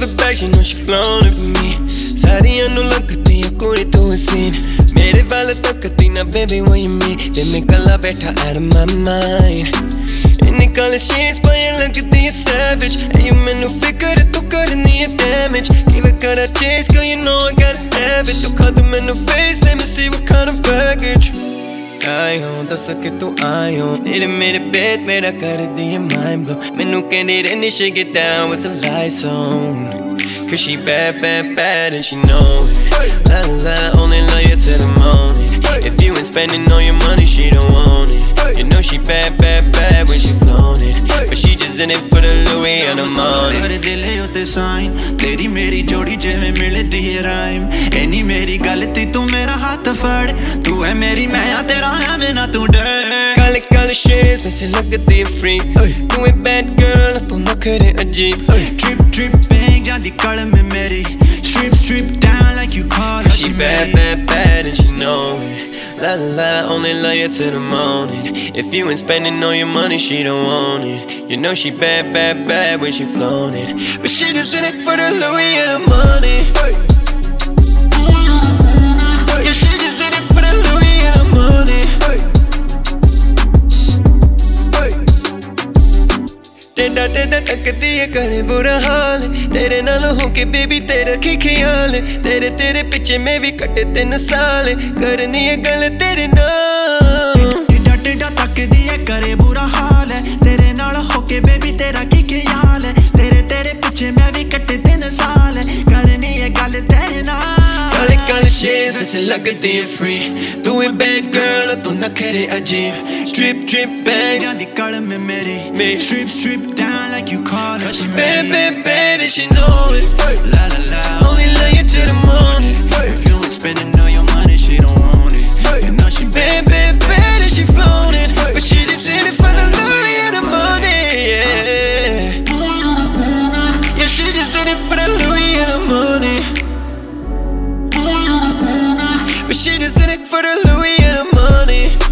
of it back, she know she flown it for me. Saariyan nu langdi hai kudi tu haseen. Mere wal takdi na baby when you meet. Dil mein kala baitha out of my mind. Inne kale shades payan lagdi hai savage. And you mainu fikr tu karni hai damage. Give it gotta chase, girl you know I gotta have it. Tu khad mainu face, let me see what kind of baggage. आयो दस के तू आयो तेरे मेरे bed मेरा कर दिए mind blow. मैनू कहंदी रहनी she get down with the lights on. Cause she bad, bad, bad and she know it. La la la, only love you till the morning. If you ain't spending all your money, she don't want it. You know she bad, bad, bad when she flown it. But she just in it for the Louis and the money. कर दिले उते sign तेरी मेरी जोड़ी जिवें मिलदी है rhyme. Any मेरी गलती तू मेरा हाथ फड़. तू है मेरी मैं आ तेरा है बिना तू डर. काले काले shades वैसे लगती है freak. तू है bad girl तू नखरे अजीब. Trip trip bang जादी कल में मेरी. Strip strip down like you call her. She bad, bad, bad and she know it. La la la, only love you till the morning. If you ain't spending all your money, she don't want it. You know she bad, bad, bad when she flown it. But she just in it for the Louis and the money. Yeah, she just in it for the Louis and the money. तेरा तेरा तकदी है करे बुरा हाल. तेरे नाल होके baby तेरा की ख्याल. तेरे तेरे पीछे मैं भी कटे 3 साल. करनी है गल तेरे नाल. टेढ़ा टेढ़ा तकदी है करे बुरा हाल है. तेरे नाल होके बेबी तेरा की ख्याल है. तेरे तेरे पीछे मैं भी कटे 3 साल. करनी है गल तेरे नाल. काले काले shades वैसे लगती है free. तू है bad girl तू नखरे अजीब. Strip strip bang जादी कल में मेरी. Strip strip down like you call her. She bad bad bad and she know it. La la la, Only love you till the morning. if you ain't spending all your money, she don't want it. You know she Bad bad bad and she flown it. But she just in it for the Louis and the money. Yeah, yeah, she just in it for the Louis and the money. But she just in it for the Louis and the money.